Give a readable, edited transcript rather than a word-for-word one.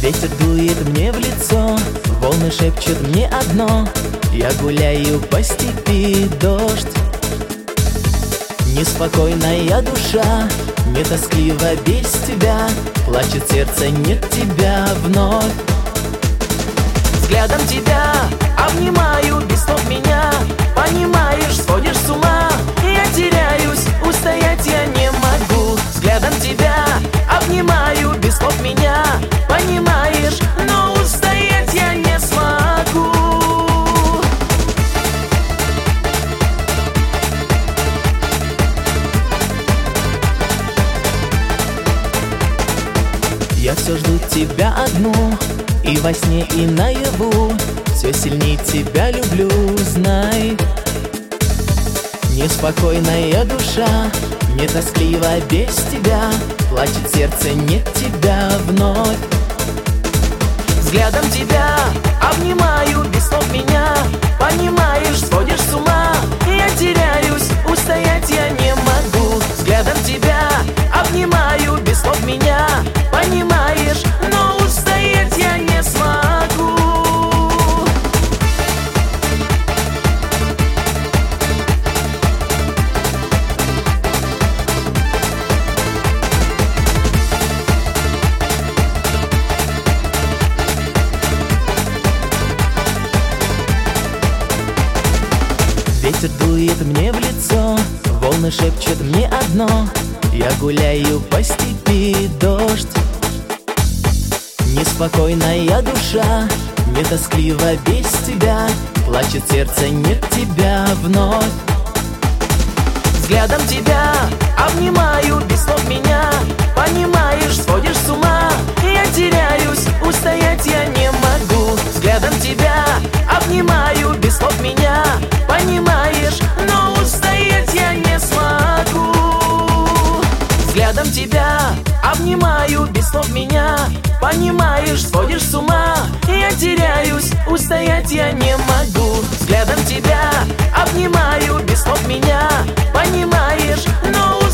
Ветер дует мне в лицо, волны шепчут мне одно: я гуляю по степи, дождь. Неспокойная душа, мне тоскливо без тебя, плачет сердце, нет тебя вновь. Взглядом тебя обнимаю, без слов меня понимаешь, сходишь с ума. Я теряюсь, устоять я не могу. Взглядом тебя обнимаю, без слов меня понимаешь, но устоять я не смогу. Я все жду тебя одну, и во сне, и наяву, все сильнее тебя люблю, знай. Неспокойная душа, мне тоскливо без тебя, плачет сердце, нет тебя вновь. Взглядом тебя обнимаю, без слов меня понимаешь, сходишь с ума. Я теряюсь, устоять я не могу. Взглядом тебя обнимаю, без слов меня понимаешь, но устоять я не смогу. Ветер дует мне в лицо, волны шепчут мне одно: я гуляю по степи, дождь. Неспокойная душа, мне тоскливо без тебя, плачет сердце, нет тебя вновь. Взглядом тебя обнимаю, без слов меня понимаешь, сходишь с ума. Я теряюсь, устоять я не могу. Взглядом тебя обнимаю, без слов меня понимаешь, но устоять я не смогу. Взглядом тебя обнимаю, без слов меня понимаешь, сходишь с ума. Я теряюсь, устоять я не могу. Взглядом тебя обнимаю, без слов меня понимаешь, но